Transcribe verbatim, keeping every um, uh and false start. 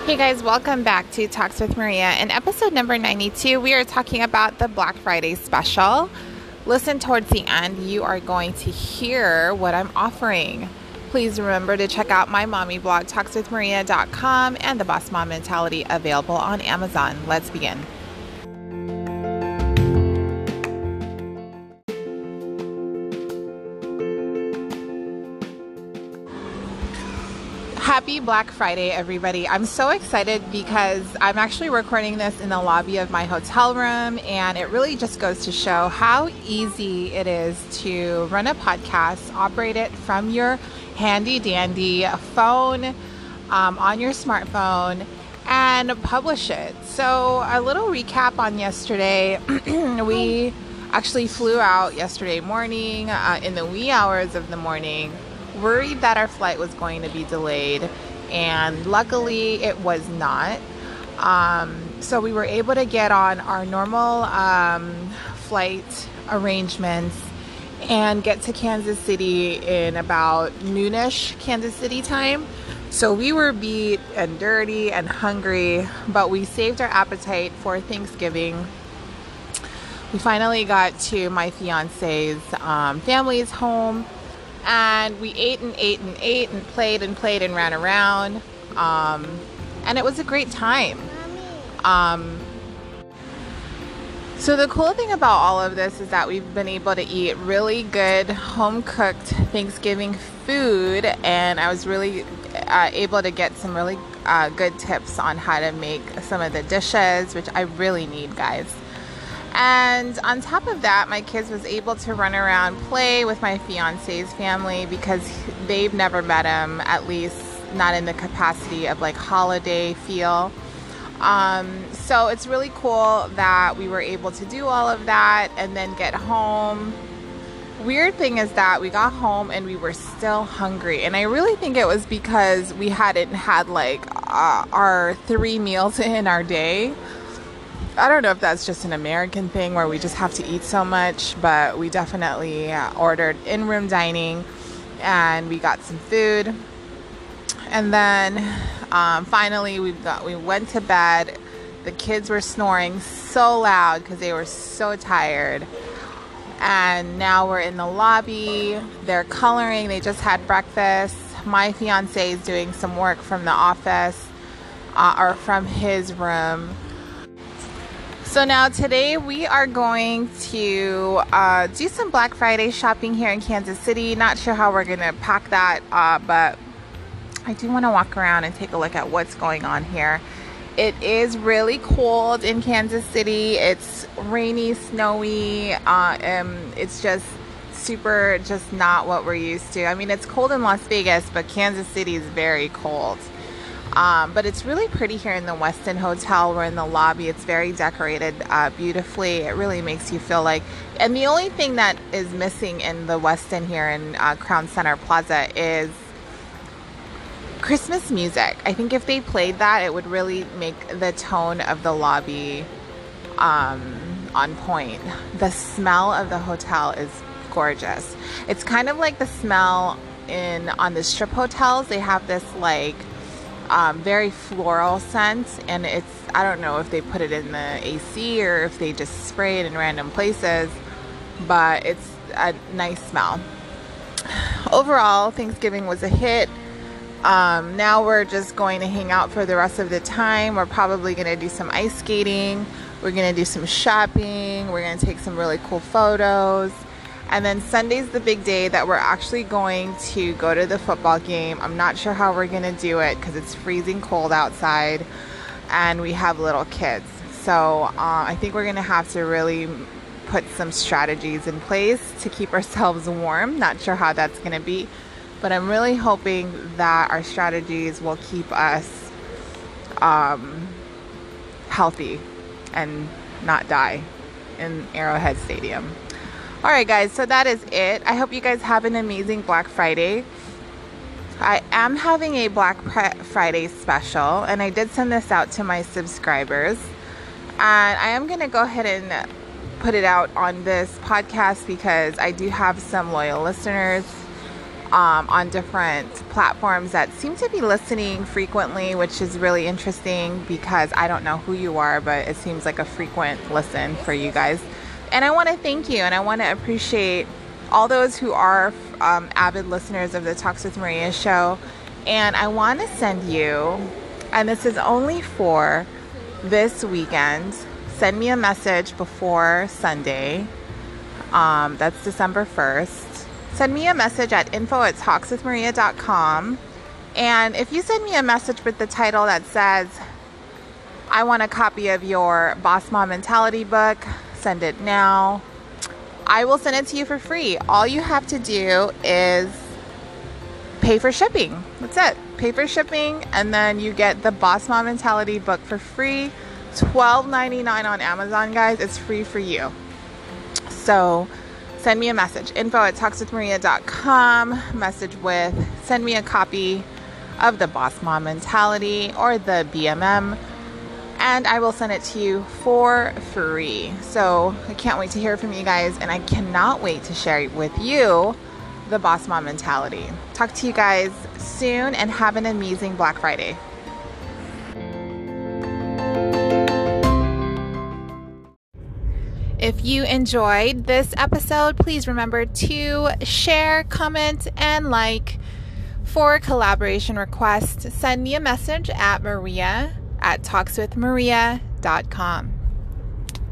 Hey guys, welcome back to Talks with Maria. In episode number ninety-two, we are talking about the Black Friday special. Listen towards the end. You are going to hear what I'm offering. Please remember to check out my mommy blog, talks with maria dot com, and the Boss Mom Mentality, available on Amazon. Let's begin. Happy Black Friday, everybody. I'm so excited because I'm actually recording this in the lobby of my hotel room, and it really just goes to show how easy it is to run a podcast, operate it from your handy dandy phone, um, on your smartphone, and publish it. So a little recap on yesterday. We actually flew out yesterday morning, uh, in the wee hours of the morning, worried that our flight was going to be delayed, and luckily it was not. Um, so we were able to get on our normal um, flight arrangements and get to Kansas City in about noonish Kansas City time. So we were beat and dirty and hungry, but we saved our appetite for Thanksgiving. We finally got to my fiance's um, family's home, and we ate and ate and ate and played and played and ran around. Um, and it was a great time. Um, so the cool thing about all of this is that we've been able to eat really good home-cooked Thanksgiving food. And I was really uh, able to get some really uh, good tips on how to make some of the dishes, which I really need, guys. And on top of that, my kids was able to run around, play with my fiance's family, because they've never met him, at least not in the capacity of like holiday feel. Um, so it's really cool that we were able to do all of that and then get home. Weird thing is that we got home and we were still hungry. And I really think it was because we hadn't had like uh, our three meals in our day. I don't know if that's just an American thing where we just have to eat so much, but we definitely uh, ordered in-room dining and we got some food. And then um, finally we got we went to bed. The kids were snoring so loud because they were so tired. And now we're in the lobby. They're coloring. They just had breakfast. My fiance is doing some work from the office uh, or from his room. So now today we are going to uh, do some Black Friday shopping here in Kansas City. Not sure how we're going to pack that, uh, but I do want to walk around and take a look at what's going on here. It is really cold in Kansas City. It's rainy, snowy. Uh, um, it's just super, just not what we're used to. I mean, it's cold in Las Vegas, but Kansas City is very cold. Um, but it's really pretty here in the Westin Hotel. We're in the lobby. It's very decorated uh, beautifully. It really makes you feel like... And the only thing that is missing in the Westin here in uh, Crown Center Plaza is Christmas music. I think if they played that, it would really make the tone of the lobby um, on point. The smell of the hotel is gorgeous. It's kind of like the smell in on the strip hotels. They have this like... Um, very floral scent, and it's, I don't know if they put it in the A C or if they just spray it in random places, but it's a nice smell. Overall, Thanksgiving was a hit. Um, now we're just going to hang out for the rest of the time. We're probably going to do some ice skating. We're going to do some shopping. We're going to take some really cool photos. And then Sunday's the big day that we're actually going to go to the football game. I'm not sure how we're going to do it because it's freezing cold outside and we have little kids. So uh, I think we're going to have to really put some strategies in place to keep ourselves warm. Not sure how that's going to be, but I'm really hoping that our strategies will keep us um, healthy and not die in Arrowhead Stadium. All right, guys, so that is it. I hope you guys have an amazing Black Friday. I am having a Black Friday special, and I did send this out to my subscribers. And I am going to go ahead and put it out on this podcast because I do have some loyal listeners. um, on different platforms that seem to be listening frequently, which is really interesting because I don't know who you are, but it seems like a frequent listen for you guys. And I want to thank you, and I want to appreciate all those who are um, avid listeners of the Talks with Maria show. And I want to send you, and this is only for this weekend, send me a message before Sunday. Um, that's December first. Send me a message at info at talks with maria dot com. And if you send me a message with the title that says, I want a copy of your Boss Mom Mentality book, send it now. I will send it to you for free. All you have to do is pay for shipping. That's it. Pay for shipping, and then you get the Boss Mom Mentality book for free. twelve ninety-nine on Amazon, guys. It's free for you. So send me a message. info at talks with maria dot com. Message with, send me a copy of the Boss Mom Mentality or the B M M, and I will send it to you for free. So I can't wait to hear from you guys, and I cannot wait to share with you the Boss Mom Mentality. Talk to you guys soon, and have an amazing Black Friday. If you enjoyed this episode, please remember to share, comment, and like. For collaboration requests, send me a message at maria at talks with maria dot com.